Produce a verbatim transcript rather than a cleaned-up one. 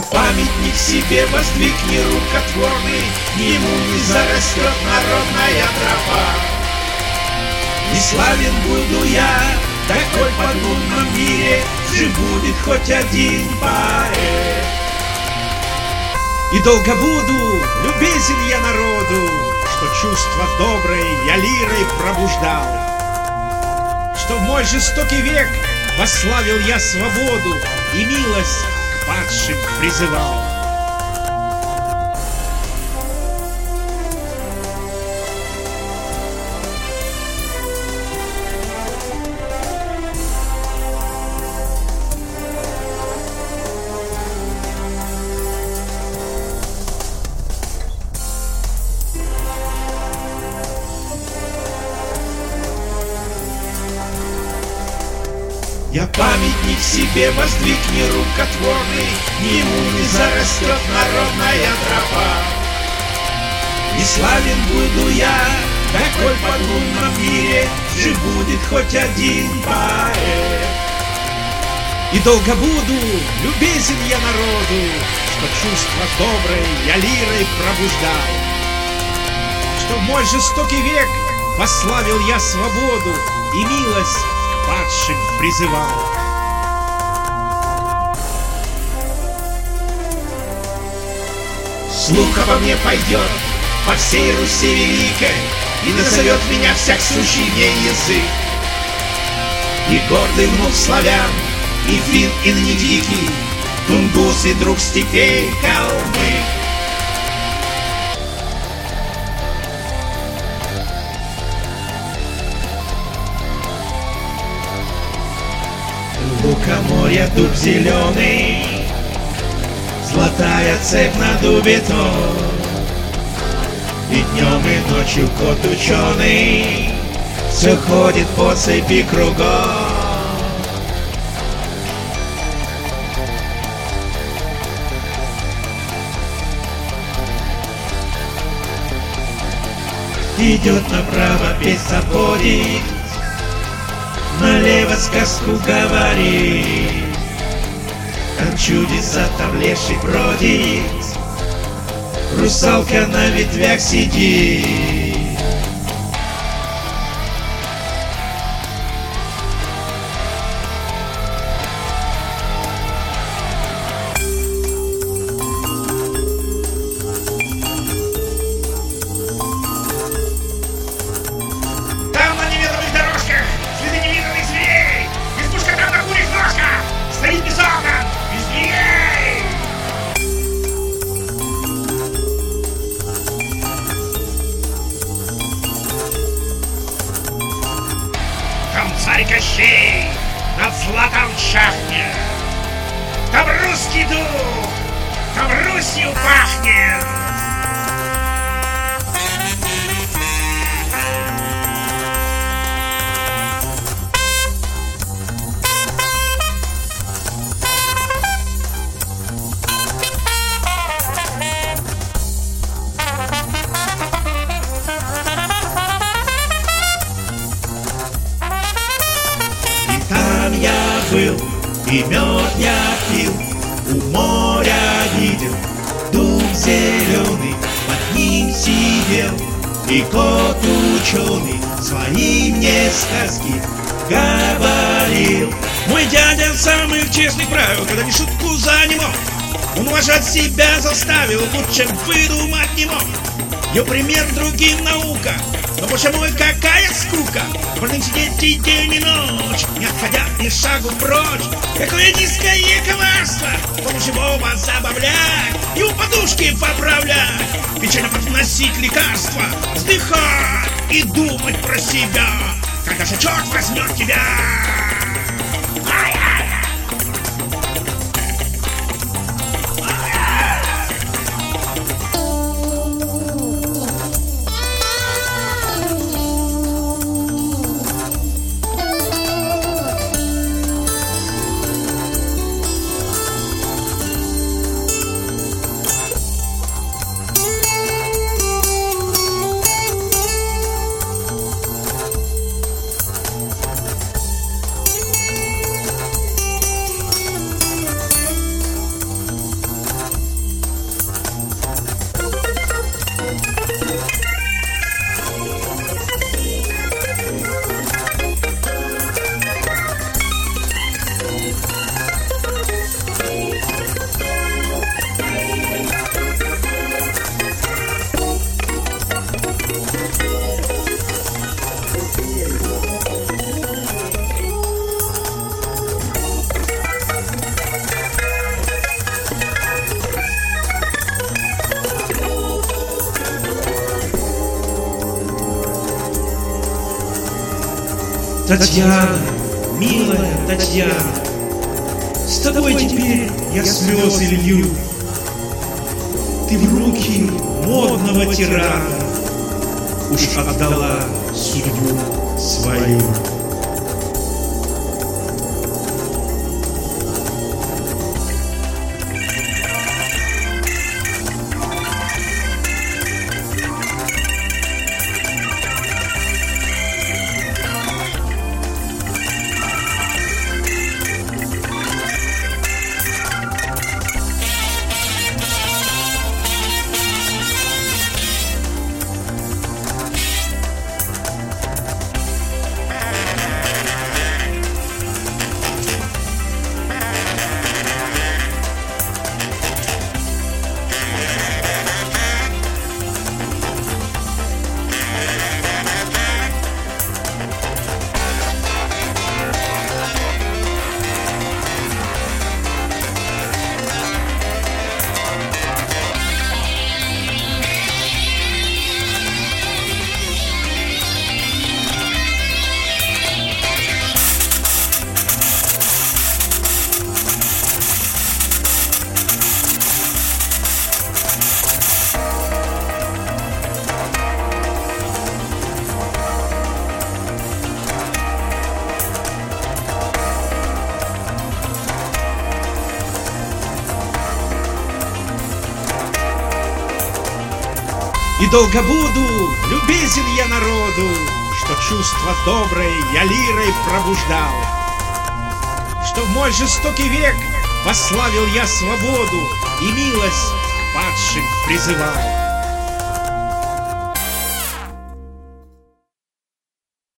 Памятник себе воздвигни рукотворный, ему не зарастет народная тропа. Не славен буду я, такой под лунном мире, жив будет хоть один поэт. И долго буду любезен я народу, что чувство доброе я лирой пробуждал, что в мой жестокий век восславил я свободу и милость к падшим призывал. Я памятник себе воздвигни рукотворный, ему не зарастет народная тропа. Не славен буду я, такой под лунном мире, жив будет хоть один поэт. И долго буду любезен я народу, что чувство доброе я лирой пробуждал, что в мой жестокий век восславил я свободу и милость падшим призывал. Слух обо мне пойдет по всей Руси великой, и назовет меня всяк сущий в ней язык. И гордый внук славян, и фин, и ныне дикий, тунгус и друг степей калмык. Лукоморья дуб зеленый, золотая цепь на дубе тот, и днем и ночью кот ученый все ходит по цепи кругом. Идет направо, песнь заводит, налево сказку говорит, там чудеса, там леший бродит, русалка на ветвях сидит. Царь Кощей над златом чахнет, там русский дух, там Русью пахнет. Я был, и мед я пил, у моря видел дуб зеленый, под ним сидел и кот ученый свои мне сказки говорил. Мой дядя самых честных правил, когда ни шутку за не мог, он уважать себя заставил, лучше выдумать не мог. Его пример другим наука, но почему и какая скука, можно сидеть и день и ночь, не отходя ни шагу прочь. Какое низкое коварство, помощь его вас забавлять и у подушки поправлять, печально подносить лекарства, вздыхать и думать про себя, когда же черт возьмет тебя. Татьяна, милая Татьяна, с тобой теперь я слезы лью. Ты в руки модного тирана уж отдала судьбу свою. И долго буду любезен я народу, что чувство доброе я лирой пробуждал, что в мой жестокий век восславил я свободу и милость к падшим призывал.